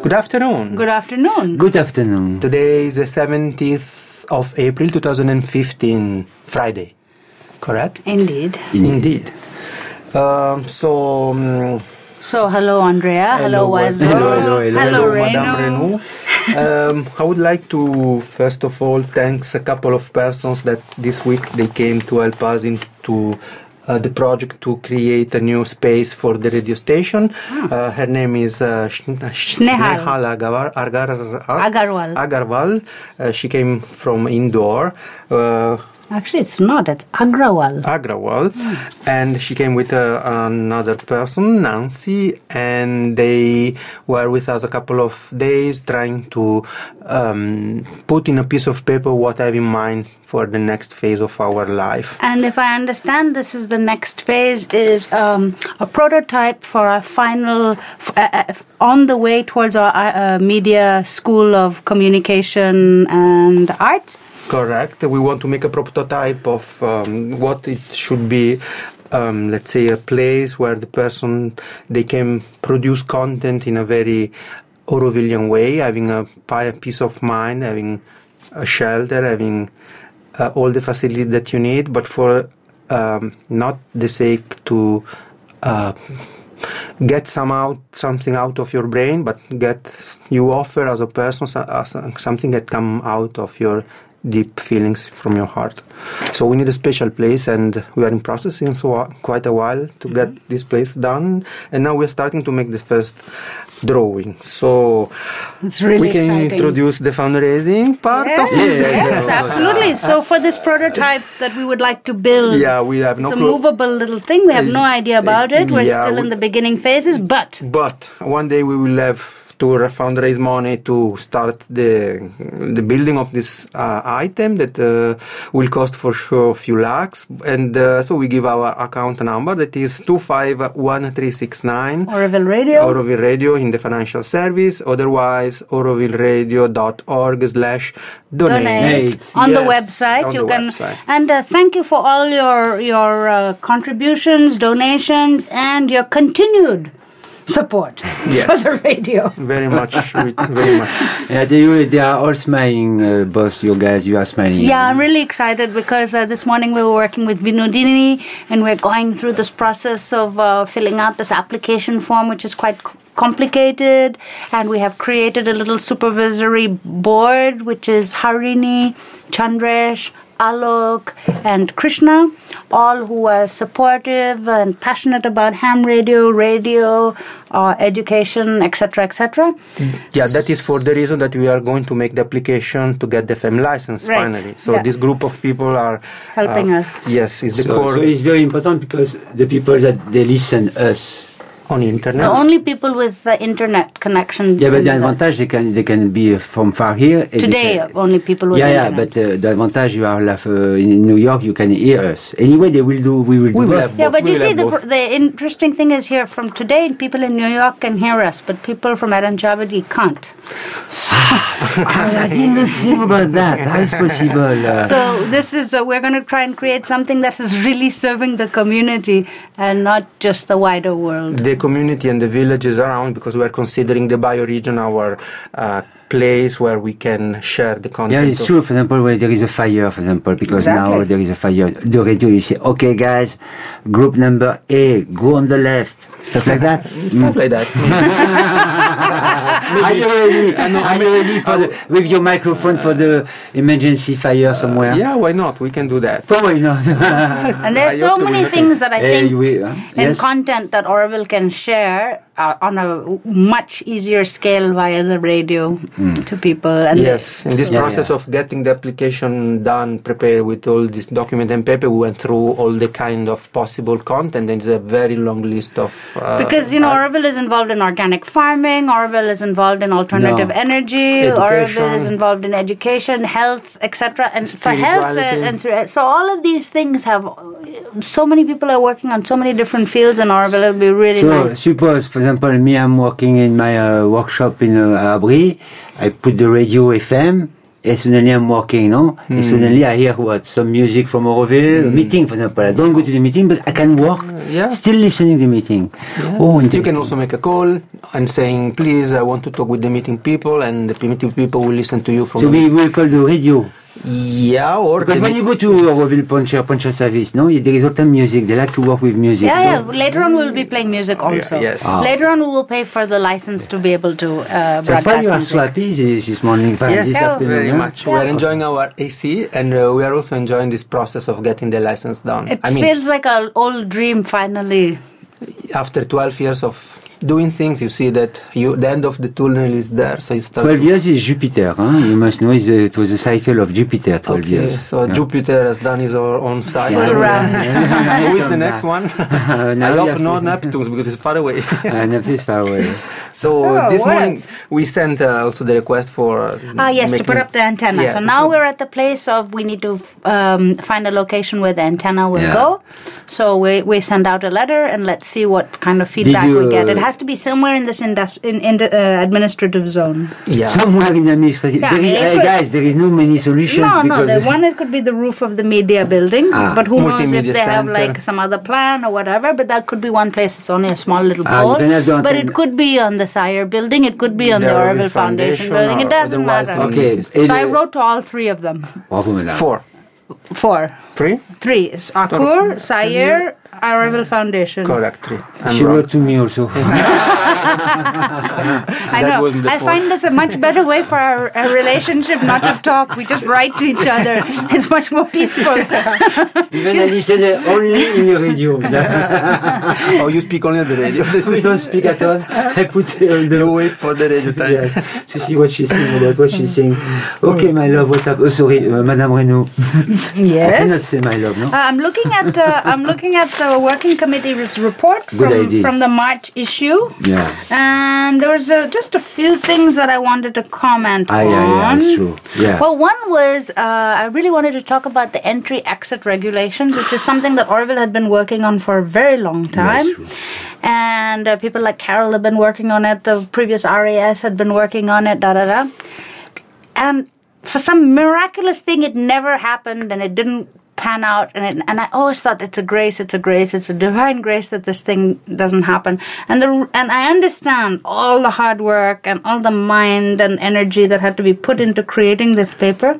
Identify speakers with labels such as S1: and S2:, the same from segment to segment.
S1: Good afternoon.
S2: Good afternoon.
S3: Good afternoon.
S1: Today is the 17th of April 2015, Friday. Correct?
S2: Indeed.
S1: Indeed.
S2: So, hello, Andrea. Hello, Wazo.
S3: Hello,
S1: Madame Renaud. I would like to, first of all, thank a couple of persons that this week they came to help us into the project to create a new space for the radio station. Her name is Snehal Agarwal. She came from Indore.
S2: Actually, it's not. It's Agrawal.
S1: And she came with another person, Nancy, and they were with us a couple of days trying to put in a piece of paper what I have in mind for the next phase of our life.
S2: And if I understand, this is the next phase is a prototype for our final, on the way towards our media school of communication and arts.
S1: Correct. We want to make a prototype of what it should be, let's say, a place where the person, they can produce content in a very Aurovillian way, having a peace of mind, having a shelter, having all the facility that you need, but for not the sake to get something out of your brain, but you offer as a person something that come out of your deep feelings from your heart. So we need a special place, and we are in processing quite a while to get this place done, and now we're starting to make the first drawing. So
S2: it's really
S1: we can
S2: exciting.
S1: Introduce the fundraising part of it.
S2: Yes, absolutely. So for this prototype that we would like to build,
S1: we have
S2: it's a movable little thing. We have no idea about it. We're still in the beginning phases, but
S1: one day we will have to fundraise money to start the building of this item that will cost for sure a few lakhs, and so we give our account number, that is 251369
S2: Auroville Radio
S1: in the financial service, otherwise aurovilleradio.org/donate
S2: on the website. And thank you for all your contributions, donations, and your continued support for the radio.
S1: Very much.
S3: And I tell you, they are all smiling, both you guys. You are smiling.
S2: Yeah, I'm really excited because this morning we were working with Vinodini, and we're going through this process of filling out this application form, which is quite complicated, and we have created a little supervisory board, which is Harini, Chandresh, Alok, and Krishna, all who are supportive and passionate about ham radio, education, etc., etc.
S1: Yeah, that is for the reason that we are going to make the application to get the FM license finally. So this group of people are
S2: helping us.
S1: Yes, is the core.
S3: So it's very important because the people that they listen us
S1: on internet.
S2: The only people with internet connections.
S3: Yeah, but the advantage they can be from far here.
S2: Today, only people with internet.
S3: Yeah, but the advantage you are in New York, you can hear us. Anyway, we will do both.
S2: Yeah, but you see, the interesting thing is here from today, people in New York can hear us, but people from Aranjavadi can't. So
S3: I didn't think about that. How is possible?
S2: So this is, we're going to try and create something that is really serving the community and not just the wider world.
S1: The community and the villages around, because we are considering the bioregion our place where we can share the content.
S3: Yeah, it's true. For example, where there is a fire, because now there is a fire. The radio, you say, okay, guys, group number A, go on the left. Stuff like that.
S1: Stuff like that.
S3: Are you ready with your microphone for the emergency fire somewhere?
S1: Yeah, why not? We can do that.
S3: Why not?
S2: And there's so many things that I think in content that Auroville can share on a much easier scale via the radio to people. And
S1: in this process of getting the application done, prepared with all this document and paper, we went through all the kind of possible content, and it's a very long list of...
S2: because, Auroville is involved in organic farming, Auroville is involved in alternative energy, Auroville is involved in education, health, etc. And for health, so all of these things have... So many people are working on so many different fields in Auroville. It will be really nice.
S3: Suppose, for example, me, I'm working in my workshop in Abri. I put the radio FM, and suddenly I'm working, no? And suddenly I hear some music from Auroville, a meeting, for example. I don't go to the meeting, but I can work, still listening to the meeting.
S1: Yeah.
S3: Oh,
S1: you can also make a call and saying, please, I want to talk with the meeting people, and the meeting people will listen to you from.
S3: So we will call the radio.
S1: Yeah, or
S3: because when you go to Auroville Puncher service, no, there is all time music. They like to work with music.
S2: Yeah, so. Later on we'll be playing music also.
S1: Yes.
S2: Later on we will pay for the license to be able to broadcast.
S3: That's why you are
S2: music.
S3: so happy this morning, this afternoon.
S1: Very much. We are enjoying our AC, and we are also enjoying this process of getting the license done.
S2: It feels like an old dream finally.
S1: After 12 years of doing things, you see that the end of the tunnel is there, so you start.
S3: 12 years is Jupiter, huh? You must know it was a cycle of Jupiter, 12 years.
S1: So Jupiter has done his own cycle. Who is the next one? I hope not Neptune, because it's far away.
S3: Neptune is far away.
S1: So this morning we sent also the request for
S2: to put up the antenna. Yeah, so now we're at the place of we need to find a location where the antenna will go. So we send out a letter and let's see what kind of feedback we get. It has to be somewhere in this administrative zone.
S3: Yeah. Somewhere in the administrative. Guys, there is no many solutions.
S2: It could be the roof of the media building, but who knows if they have like some other plan or whatever. But that could be one place. It's only a small little pole, but it could be on the Sire building. It could be on the Auroville Foundation building. It doesn't matter.
S3: Okay.
S2: So I wrote to all three of them. Four. Three. Akur, Sire, Auroville Foundation.
S1: Correct.
S3: She wrote to me also.
S2: I know. I find this a much better way for our relationship not to talk. We just write to each other. It's much more peaceful.
S3: Even I listen only in the radio.
S1: Oh, you speak only on the radio?
S3: We don't speak at all. I put
S1: you wait for the radio time.
S3: Yes, to see what she's saying about what she's saying. Okay, my love, what's up? Oh, sorry, Madame Renaud.
S2: Yes.
S3: I cannot say my love, no?
S2: I'm looking at the working committee's report from the March issue.
S3: Yeah.
S2: And there was just a few things that I wanted to comment on.
S3: Yeah, that's true. Yeah.
S2: Well, one was I really wanted to talk about the entry-exit regulations, which is something that Auroville had been working on for a very long time.
S3: Yes, true.
S2: And people like Carol have been working on it. The previous RAS had been working on it. And for some miraculous thing, it never happened, and it didn't pan out, and I always thought it's a divine grace that this thing doesn't happen. And I understand all the hard work and all the mind and energy that had to be put into creating this paper,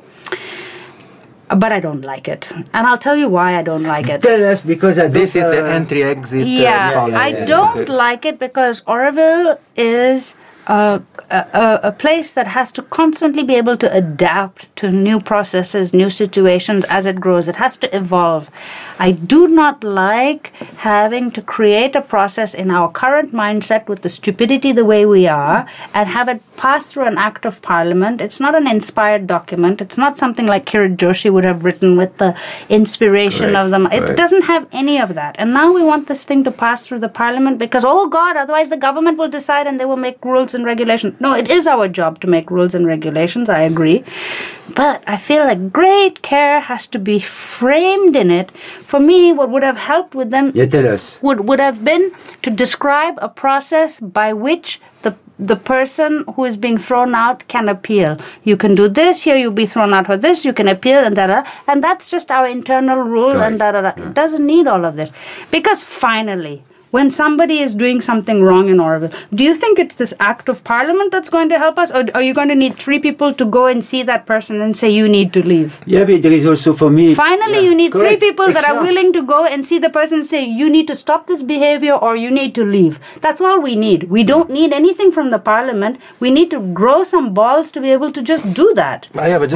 S2: but I don't like it, and I'll tell you why I don't like it.
S3: Tell us, because
S1: this is the entry-exit policy.
S2: I don't like it because Auroville is a place that has to constantly be able to adapt to new processes, new situations as it grows. It has to evolve. I do not like having to create a process in our current mindset with the stupidity the way we are and have it pass through an act of parliament. It's not an inspired document. It's not something like Kirit Joshi would have written with the inspiration of them. It doesn't have any of that. And now we want this thing to pass through the parliament because, oh God, otherwise the government will decide and they will make rules and regulations. No, it is our job to make rules and regulations, I agree. But I feel like great care has to be framed in it. For me, what would have helped with them would have been to describe a process by which the person who is being thrown out can appeal. You can do this, here you'll be thrown out for this, you can appeal, and and that's just our internal rule, and It doesn't need all of this. Because finally, when somebody is doing something wrong in Auroville, do you think it's this act of parliament that's going to help us? Or are you going to need 3 people to go and see that person and say, you need to leave?
S3: Yeah, but there is also for me...
S2: Finally, you need 3 people that are willing to go and see the person and say, you need to stop this behavior or you need to leave. That's all we need. We don't need anything from the parliament. We need to grow some balls to be able to just do that.
S1: I have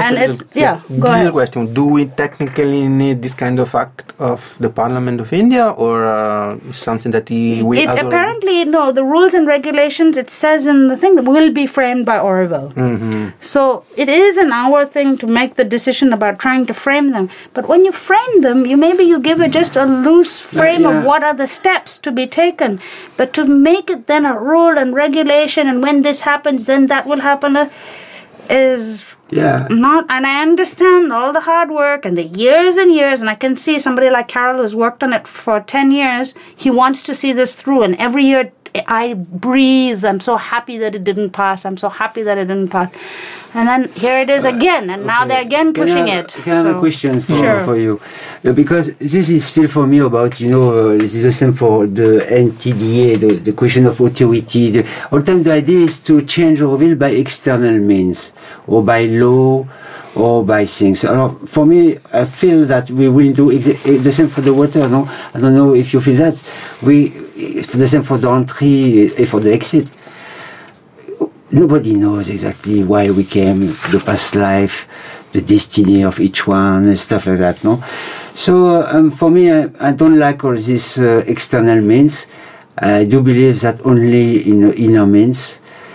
S1: a question. Do we technically need this kind of act of the Parliament of India, or something that
S2: apparently, no, the rules and regulations, it says in the thing, that will be framed by Auroville.
S1: Mm-hmm.
S2: So it is an our thing to make the decision about trying to frame them. But when you frame them, you give it just a loose frame of what are the steps to be taken. But to make it then a rule and regulation, and when this happens, then that will happen, is... not, and I understand all the hard work and the years and years, and I can see somebody like Carol who's worked on it for 10 years. He wants to see this through, and every year I breathe. I'm so happy that it didn't pass. I'm so happy that it didn't pass. And then here it is again, and now they're again pushing it.
S3: Can I have a question for you? Because this is still for me about, this is the same for the NTDA, the question of authority. All the time the idea is to change Auroville by external means, or by law, or by things. For me, I feel that we will do the same for the water, no? I don't know if you feel that. The same for the entry and for the exit. Nobody knows exactly why we came, the past life, the destiny of each one, and stuff like that, no? So, for me, I don't like all these external means. I do believe that only in the inner means.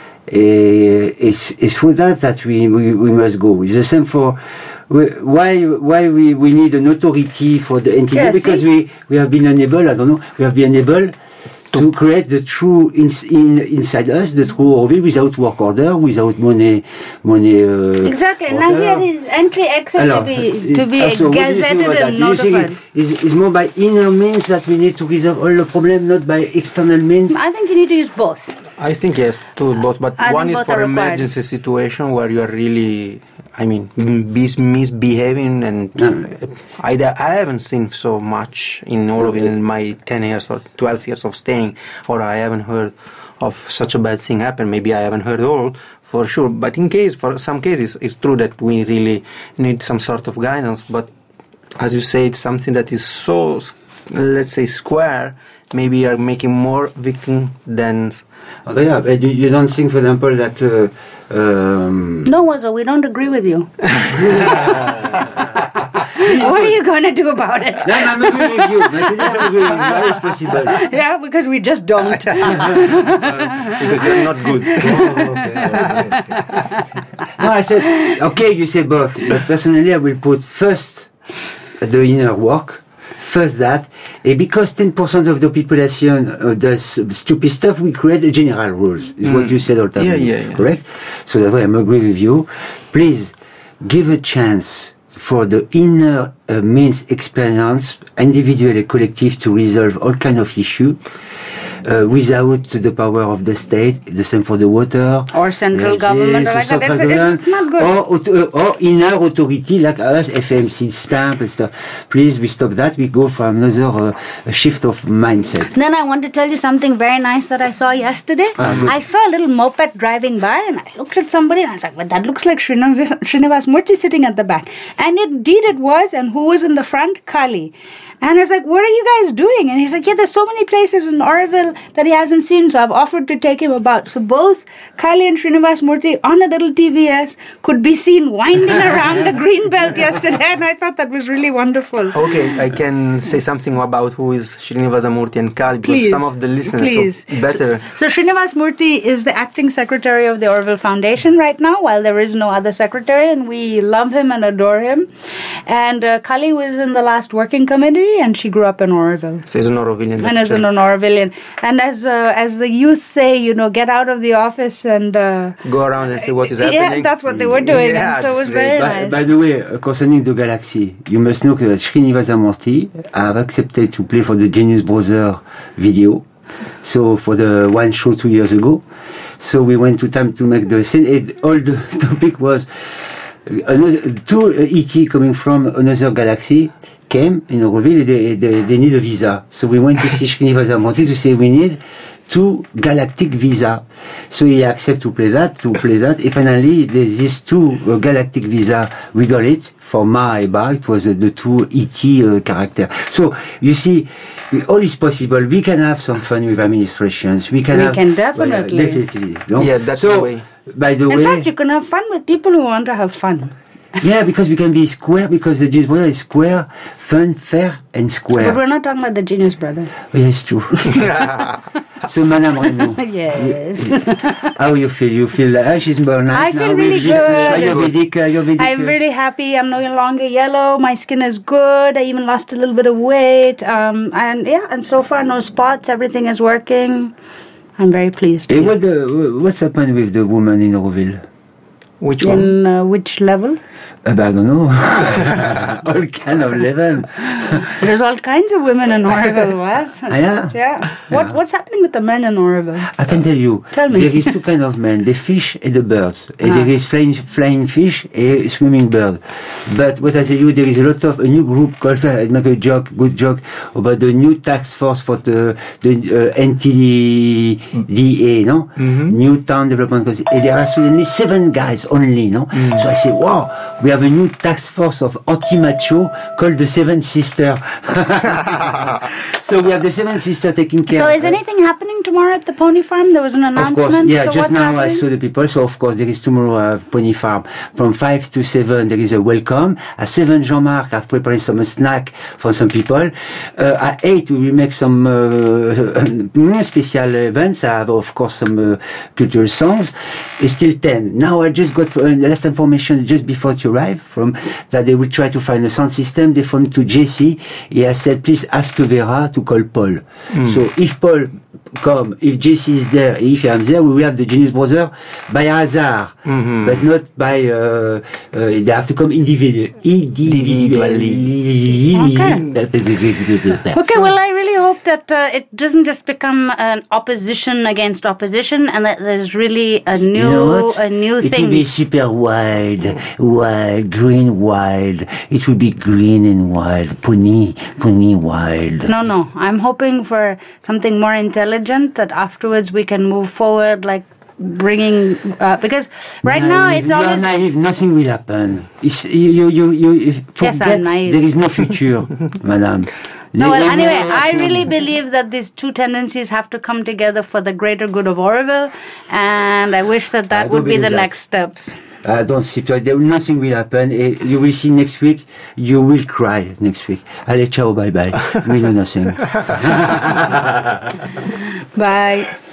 S3: It's through that we must go. It's the same for why we need an authority for the entity, because we have been unable, we have been unable to create the true inside us, the true Auroville, without work order, without money.
S2: Exactly.
S3: Order.
S2: Now here is entry-exit to be gazetted and notified.
S3: It's more by inner means that we need to resolve all the problem, not by external means.
S2: I think you need to use both.
S1: I think yes, both. But one is for emergency situation where you are really, misbehaving, and I haven't seen so much in Auroville in my 10 years or 12 years of staying, or I haven't heard of such a bad thing happen. Maybe I haven't heard all, for sure. But for some cases, it's true that we really need some sort of guidance. But as you say, it's something that is so, let's say, square. Maybe you are making more victims than...
S3: But you don't think, for example, that...
S2: No, Wazo, we don't agree with you. What are you going to do about it?
S3: No, I'm agreeing with you. I'm agreeing with you. How is possible?
S2: Yeah, because we just don't.
S1: Because they're not good.
S3: No, I said, okay, you say both. But personally, I will put first the inner work. First that, and because 10% of the population does stupid stuff, we create a general rules. Is what you said all the time.
S1: Yeah.
S3: Correct? So that's why I'm agree with you. Please give a chance for the inner means experience, individual and collective, to resolve all kind of issue. Without the power of the state, the same for the water,
S2: or central government,
S3: it's not good. Or inner authority like us, FMC stamp and stuff. Please, we stop that. We go for another shift of mindset.
S2: Then I want to tell you something very nice that I saw yesterday. I saw a little moped driving by, and I looked at somebody, and I was like, "Well, that looks like Srinivas Murthy sitting at the back." And indeed it was. And who was in the front? Kali. And I was like, "What are you guys doing?" And he's like, "Yeah, there's so many places in Auroville that he hasn't seen, so I've offered to take him about." So both Kali and Srinivas Murthy on a little TVS could be seen winding around the green belt yesterday, and I thought that was really wonderful.
S1: Okay, I can say something about who is Srinivasa Murthy and Kali, because some of the listeners better.
S2: So Srinivas Murthy is the acting secretary of the Auroville Foundation right now, while there is no other secretary, and we love him and adore him. And Kali was in the last working committee, and she grew up in Auroville.
S1: So as an Aurovillian.
S2: And as an Aurovillian. And as the youth say, get out of the office and...
S1: go around and see what is happening.
S2: Yeah, that's what they were doing. Yeah, and so it was very nice.
S3: By the way, concerning the Galaxy, you must know that Srinivasa Murthy have accepted to play for the Genius Brothers video. So for the one show 2 years ago. So we went to time to make the scene. And all the topic was... two ET coming from another galaxy came in Auroville. They need a visa, so we went to see Srinivasa Murthy to say we need 2 galactic visa. So he accepted to play that. And finally, these 2 galactic visa, we got it for Ma and Ba. It was the 2 ET character. So you see, all is possible. We can have some fun with administrations. We can
S2: definitely.
S3: Definitely. No?
S1: Yeah, that's the way.
S3: By the way,
S2: in fact, you can have fun with people who want to have fun.
S3: Yeah, because we can be square, because the Genius Brother is square, fun, fair, and square.
S2: But we're not talking about the Genius Brother.
S3: Oh, yes, true. So, Madame Reno.
S2: Yes.
S3: How you feel? You feel she's more nice
S2: now?
S3: I
S2: feel really good. I'm really happy. I'm no longer yellow. My skin is good. I even lost a little bit of weight. And so far, no spots. Everything is working. I'm very pleased.
S3: Hey, what's happened with the woman in Auroville?
S1: Which one?
S2: In which level?
S3: I don't know. All kind of level.
S2: There's all kinds of women in Oroville, Wes.
S3: Yeah.
S2: Yeah. What's happening with the men in Oroville?
S3: I can tell you.
S2: Tell me.
S3: There is two kind of men: the fish and the birds. And there is flying fish and swimming bird. But what I tell you, there is a lot of a new group called. I make a good joke about the new task force for the NTDA, no? New Town Development Council. And there are suddenly 7 guys only, no? So I say, wow, we have a new task force of anti-macho called the 7 Sisters. So we have the 7 Sisters taking care.
S2: So is anything happening tomorrow at the pony farm? There was an announcement.
S3: Of course, yeah.
S2: So
S3: Just
S2: what's
S3: now I
S2: happening?
S3: saw the people. So of course there is tomorrow pony farm from 5 to 7. There is a welcome. At 7, Jean-Marc have prepared some snack for some people. At 8 we will make some special events. I have of course some cultural songs. It's still 10. Now I just got the last information just before to arrive from that they will try to find a sound system. They phoned to JC. He has said, please ask Vera to call Paul. So if Paul come, if JC is there, if I'm there, we will have the Genius Brothers by hazard, but not by. They have to come individually.
S2: Okay, well, I really hope that it doesn't just become an opposition against opposition, and that there's really a new,
S3: You know what?
S2: a new
S3: It
S2: thing.
S3: will be super wild, green wild. It will be green and wild, pony wild.
S2: No, I'm hoping for something more intelligent that afterwards we can move forward, like bringing because right now it's
S3: you are
S2: always
S3: naive. Nothing will happen. You forget.
S2: Yes, I'm naive.
S3: There is no future, madame.
S2: no. Well, anyway, I really believe that these two tendencies have to come together for the greater good of Oroville, and I wish that
S3: I
S2: would
S3: do
S2: be the
S3: believe that.
S2: next steps.
S3: Don't see. Nothing will happen. You will see next week. You will cry next week. Allez, ciao, bye bye. We know nothing.
S2: Bye.